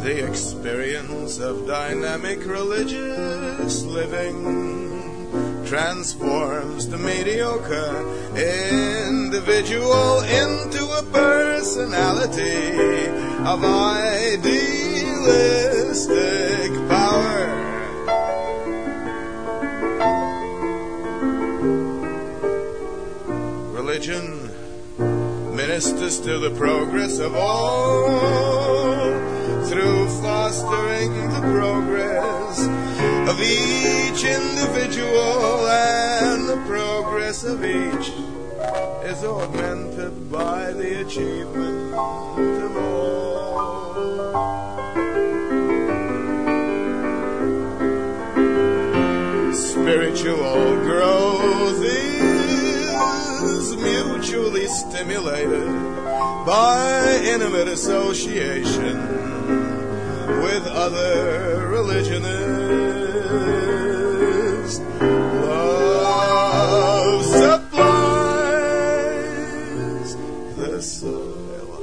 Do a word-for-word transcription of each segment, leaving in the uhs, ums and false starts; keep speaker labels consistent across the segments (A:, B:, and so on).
A: The experience of dynamic religious living transforms the mediocre individual into a personality of idealistic power. Religion ministers to the progress of all through fostering the progress of each individual, and the progress of each is augmented by the achievement of all. Spiritual growth is mutually stimulated by intimate association with other religionists. Love supplies the soil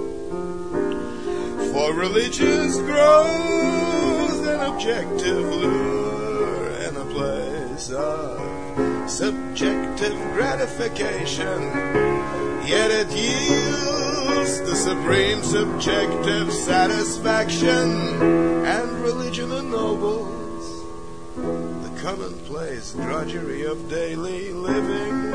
A: for religious growth and objective lure in a place of subjective gratification, yet it yields the supreme subjective satisfaction, and religion ennobles the commonplace drudgery of daily living.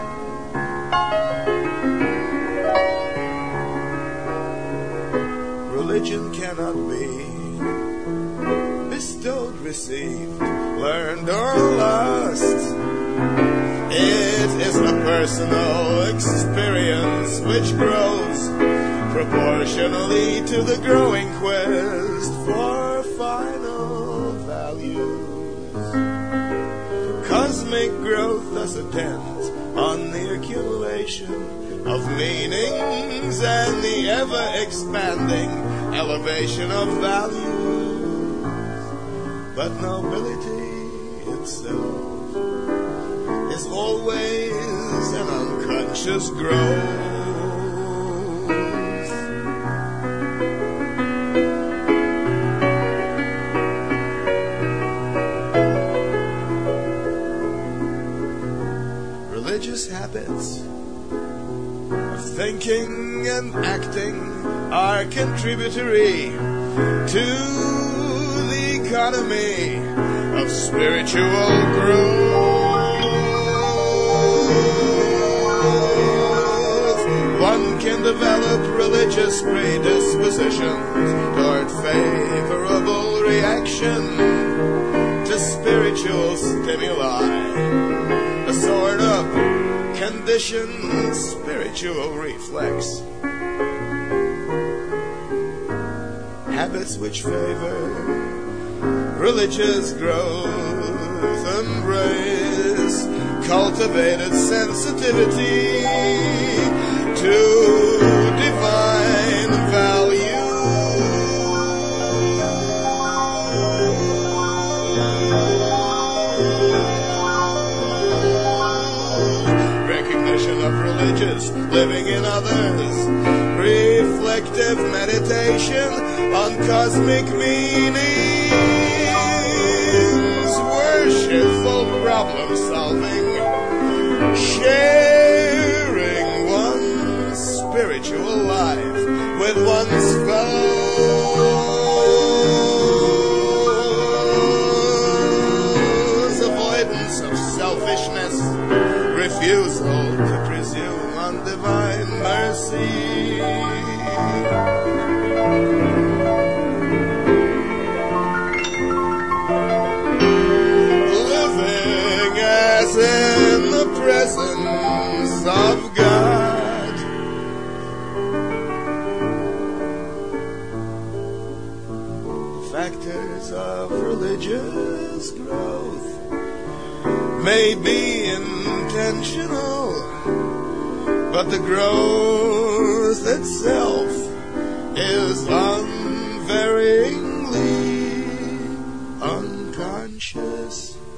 A: Religion cannot be bestowed, received, learned, or lost. It is a personal experience which grows proportionally to the growing quest for final values. Cosmic growth thus attends on the accumulation of meanings and the ever-expanding elevation of values. But nobility itself is always an unconscious growth. Religious habits of thinking and acting are contributory to the economy of spiritual growth. One can develop religious predispositions toward favorable reaction to spiritual stimuli, a sort of conditioned spiritual reflex. Habits which favor religious growth embrace cultivated sensitivity to divine value. Recognition of religious living in others, reflective meditation on cosmic meanings, worshipful problem solving, sharing one's spiritual life with one's fellows, avoidance of selfishness, refusal to presume on divine mercy. Living as in the presence of God. Factors of religious growth may be intentional, but the growth itself is unvaryingly unconscious.